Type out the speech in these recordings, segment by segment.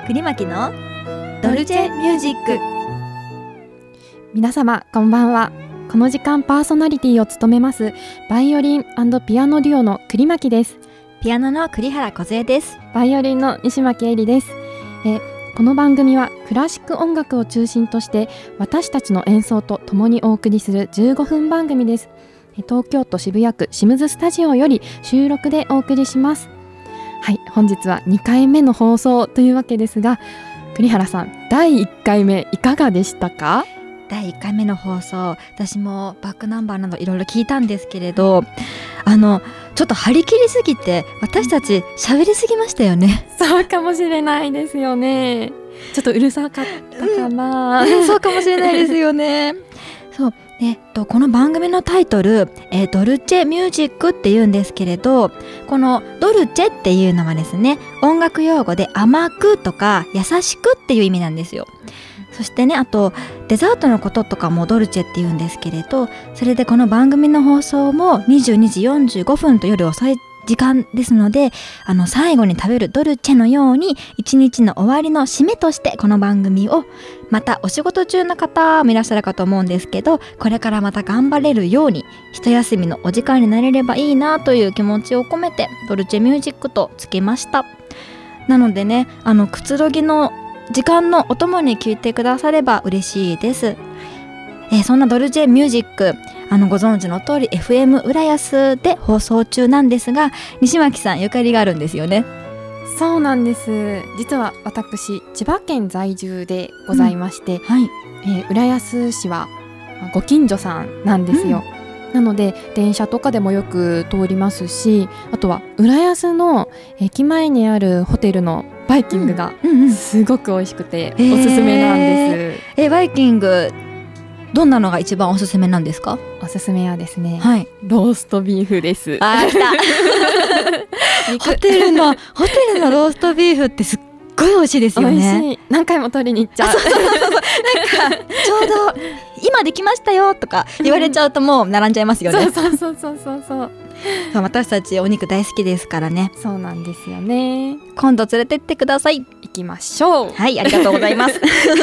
栗巻のドルチェミュージック。 皆様こんばんは。この時間パーソナリティを務めますバイオリン&ピアノデュオの栗巻です。 ピアノの栗原梢です。 バイオリンの西巻絵里です。この番組はクラシック音楽を中心として私たちの演奏と共にお送りする15分番組です。東京都渋谷区シムズスタジオより収録でお送りします。はい、本日は2回目の放送というわけですが、栗原さん、第1回目いかがでしたか？ 第1回目の放送、私もバックナンバーなどいろいろ聞いたんですけれど、ちょっと張り切りすぎて私たち喋りすぎましたよね。 そうかもしれないですよね。ちょっとうるさかったかな、 そうかもしれないですよね。そう、この番組のタイトル、ドルチェミュージックっていうんですけれど、このドルチェっていうのはですね、音楽用語で甘くとか優しくっていう意味なんですよ。そしてね、あとデザートのこととかもドルチェって言うんですけれど、それでこの番組の放送も22時45分と夜遅い時間ですので、最後に食べるドルチェのように一日の終わりの締めとしてこの番組を、またお仕事中の方もいらっしゃるかと思うんですけど、これからまた頑張れるように一休みのお時間になれればいいなという気持ちを込めてドルチェミュージックとつけました。なのでね、くつろぎの時間のお供に聞いてくだされば嬉しいです。そんなドルチェミュージック、ご存知の通り FM 浦安で放送中なんですが、西巻さんゆかりがあるんですよね。 そうなんです。実は私千葉県在住でございまして、 はい、 浦安市はご近所さんなんですよ。なので電車とかでもよく通りますし、あとは浦安の駅前にあるホテルのバイキングがすごく美味しくておすすめなんです。 バイキングどんなのが一番おすすめなんですか？ おすすめはですね、 はい、 ローストビーフです。 来たホテルのローストビーフってすっごい美味しいですよね。 美味しい。何回も取りに行っちゃう。 なんかちょうど今できましたよとか言われちゃうともう並んじゃいますよね。 そう私たちお肉大好きですからね。 そうなんですよね。 今度連れてってください。 行きましょう。 はい、ありがとうございます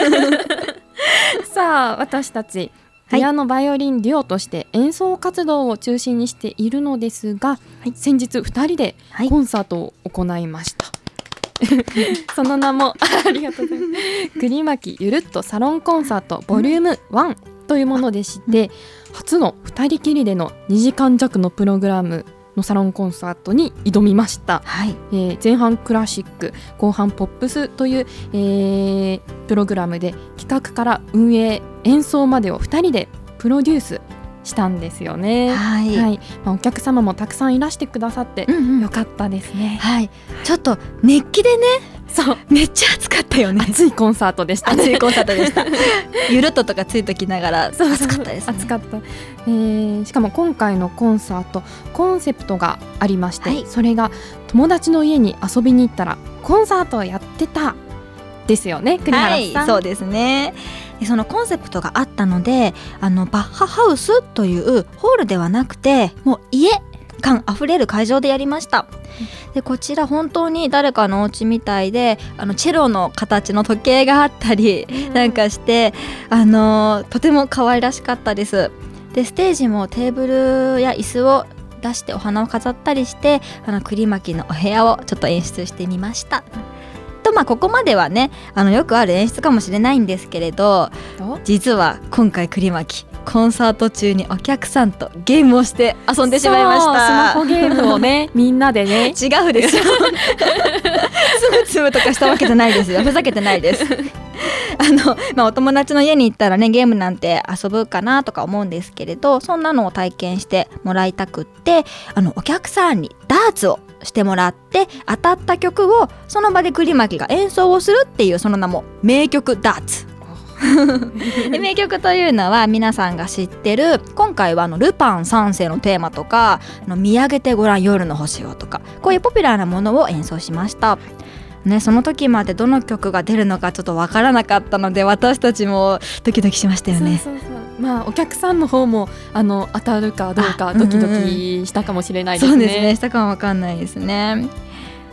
さあ、私たちピアノバイオリンデュオとして演奏活動を中心にしているのですが、先日2人でコンサートを行いました。その名もありがとうございます栗巻ゆるっとサロンコンサートボリューム1というものでして、初の2人きりでの2時間弱のプログラムのサロンコンサートに挑みました。前半クラシック、後半ポップスという、プログラムで企画から運営、演奏までを2人でプロデュースしたんですよね。お客様もたくさんいらしてくださってよかったですね。 ちょっと熱気でね、 そうめっちゃ暑かったよね。 暑いコンサートでしたね。 暑いコンサートでしたゆるっととかついときながら暑かったですね。 暑かった、しかも今回のコンサートコンセプトがありまして、それが友達の家に遊びに行ったらコンサートをやってたですよね、栗原さん。 そうですね。そのコンセプトがあったので、バッハハウスというホールではなくて、もう家感あふれる会場でやりました。でこちら本当に誰かのお家みたいで、チェロの形の時計があったりなんかして、とても可愛らしかったです。でステージもテーブルや椅子を出してお花を飾ったりして、栗巻のお部屋をちょっと演出してみました。ここまではね、よくある演出かもしれないんですけれど、実は今回栗巻コンサート中にお客さんとゲームをして遊んでしまいました。 スマホゲームをねみんなでね。 違うですよつむつむとかしたわけじゃないですよ。ふざけてないですお友達の家に行ったらね、ゲームなんて遊ぶかなとか思うんですけれど、そんなのを体験してもらいたくって、お客さんにダーツをしてもらって、当たった曲をその場で栗巻が演奏をするっていう、その名も名曲ダーツで名曲というのは皆さんが知ってる、今回はルパン三世のテーマとか、見上げてごらん夜の星をとか、こういうポピュラーなものを演奏しましたね。その時までどの曲が出るのかちょっとわからなかったので、私たちもドキドキしましたよね。 お客さんの方も当たるかどうかドキドキしたかもしれないですね。 そうですね、したかもわかんないですね。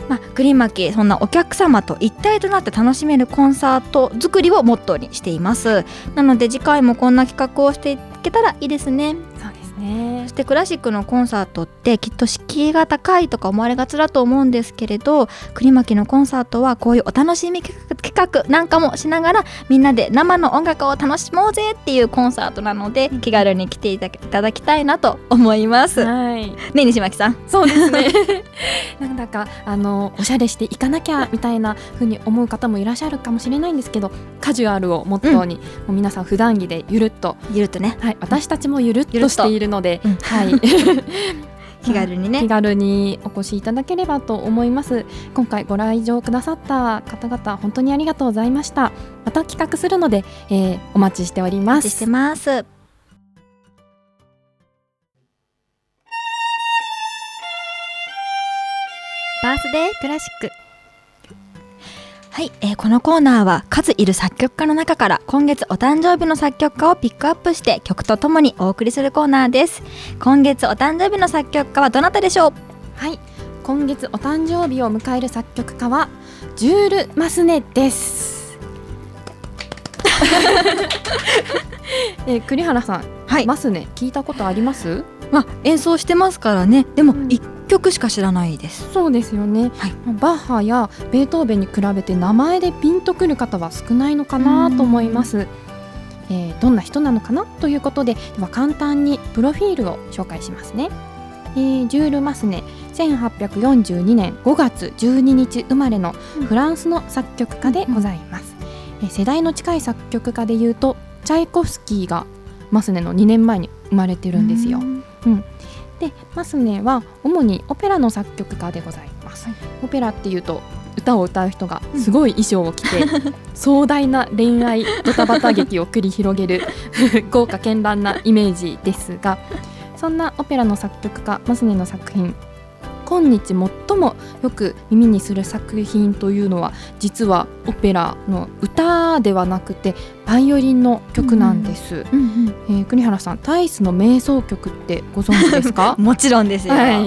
栗巻そんなお客様と一体となって楽しめるコンサート作りをモットーにしています。なので次回もこんな企画をしていけたらいいですね。 そうですね。 そしてクラシックのコンサートってきっと敷居が高いとか思われがちだと思うんですけれど、栗巻のコンサートはこういうお楽しみ企画なんかもしながらみんなで生の音楽を楽しもうぜっていうコンサートなので、気軽に来ていただきたいなと思います。 はい、 ね、西巻さん。 そうですねなんだかおしゃれしていかなきゃみたいな風に思う方もいらっしゃるかもしれないんですけど、カジュアルをモットーに、もう皆さん普段着でゆるっとね、 はい、私たちもゆるっとしているので、はい、 気軽にね、 気軽にお越しいただければと思います。今回ご来場くださった方々本当にありがとうございました。また企画するので、お待ちしております。 お待ちしてます。バースデークラシック。はい、このコーナーは数いる作曲家の中から今月お誕生日の作曲家をピックアップして曲とともにお送りするコーナーです。今月お誕生日の作曲家はどなたでしょう？ はい、今月お誕生日を迎える作曲家はジュール・マスネです。栗原さん、はい、マスネ聞いたことあります？ 演奏してますからね。でも1曲しか知らないです。 そうですよね、はい、バッハやベートーベンに比べて名前でピンとくる方は少ないのかなと思います。どんな人なのかなということで、簡単にプロフィールを紹介しますね。ジュール・マスネ、1842年5月12日生まれのフランスの作曲家でございます。世代の近い作曲家でいうとチャイコフスキーがマスネの2年前に生まれてるんですよ。でマスネは主にオペラの作曲家でございます。オペラっていうと歌を歌う人がすごい衣装を着て、壮大な恋愛ドタバタ劇を繰り広げる豪華絢爛なイメージですが、そんなオペラの作曲家マスネの作品、今日最もよく耳にする作品というのは実はオペラの歌ではなくてバイオリンの曲なんです。栗原さん、タイスの瞑想曲ってご存知ですか？ もちろんですよ、はい、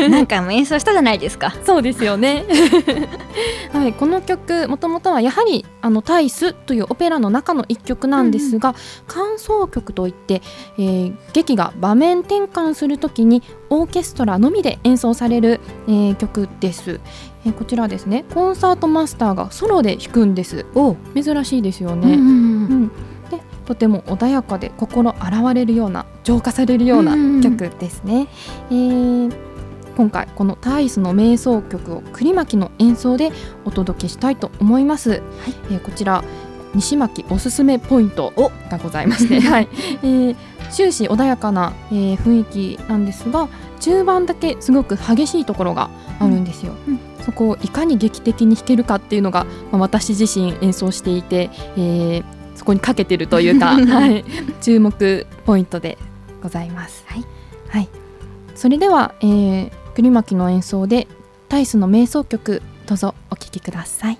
何回も演奏したじゃないですか。 そうですよね、はい、この曲もともとはやはりタイスというオペラの中の一曲なんですが、間奏曲といって、劇が場面転換するときにオーケストラのみで演奏される、曲です。こちらですね、コンサートマスターがソロで弾くんです。珍しいですよね。でとても穏やかで心洗われるような、浄化されるような曲ですね。今回このタイスの瞑想曲を栗巻の演奏でお届けしたいと思います。はい、こちら西巻おすすめポイントがございまして、はい、終始穏やかな、雰囲気なんですが、中盤だけすごく激しいところがあるんですよ。そこをいかに劇的に弾けるかっていうのが、私自身演奏していて、そこにかけてるというか、はい、注目ポイントでございます。はいはい、それでは、栗巻の演奏でタイスの瞑想曲、どうぞお聴きください。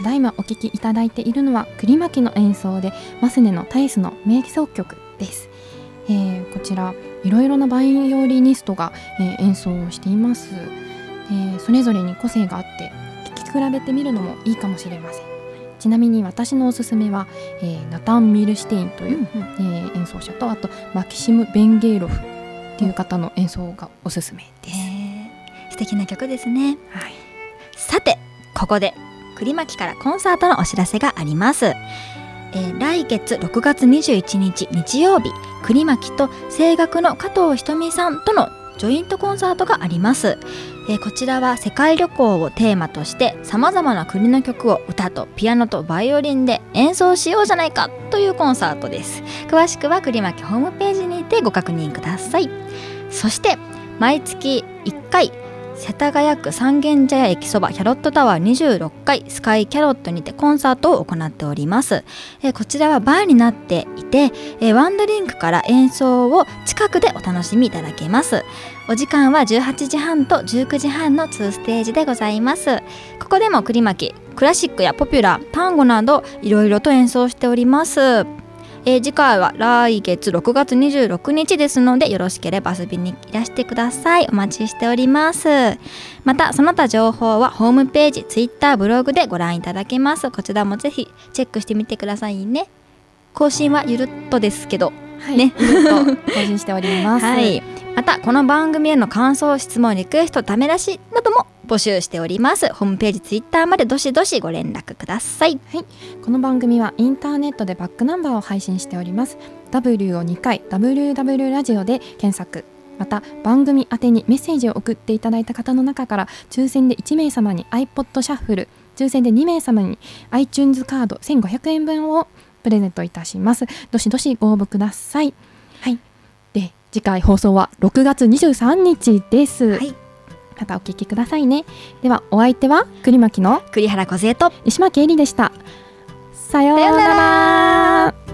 だいまお聴きいただいているのは栗巻の演奏でマスネのタイスの名奏曲です。こちらいろいろなバイオリニストが、演奏をしています。それぞれに個性があって聴き比べてみるのもいいかもしれません。ちなみに私のおすすめは、ナタン・ミルシュテインという、演奏者と、あとマキシム・ベンゲーロフっていう方の演奏がおすすめです。 素敵な曲ですね。はい、さてここで栗巻からコンサートのお知らせがあります。来月6月21日日曜日、栗巻と声楽の加藤ひとみさんとのジョイントコンサートがあります。こちらは世界旅行をテーマとしてさまざまな国の曲を歌とピアノとバイオリンで演奏しようじゃないかというコンサートです。詳しくは栗巻ホームページにてご確認ください。そして毎月1回世田谷区三軒茶屋駅そばキャロットタワー26階スカイキャロットにてコンサートを行っております。こちらはバーになっていて、ワンドリンクから演奏を近くでお楽しみいただけます。お時間は18時半と19時半の2ステージでございます。ここでも栗巻クラシックやポピュラー、タンゴなどいろいろと演奏しております。次回は来月6月26日ですので、よろしければ遊びにいらしてください。お待ちしております。またその他情報はホームページ、ツイッター、ブログでご覧いただけます。こちらもぜひチェックしてみてくださいね。更新はゆるっとですけど、 ね、ゆるっと更新しております。 はい、またこの番組への感想、質問、リクエスト、ため出しなども募集しております。ホームページ、ツイッターまでどしどしご連絡ください。 はい、この番組はインターネットでバックナンバーを配信しております。 W を2回 WW ラジオで検索。また番組宛てにメッセージを送っていただいた方の中から抽選で1名様に iPod シャッフル、抽選で2名様に iTunes カード1500円分をプレゼントいたします。どしどしご応募ください。はい、で次回放送は6月23日です。はい、またお聞きくださいね。ではお相手は栗巻の栗原梢と石巻えりでした。さようなら。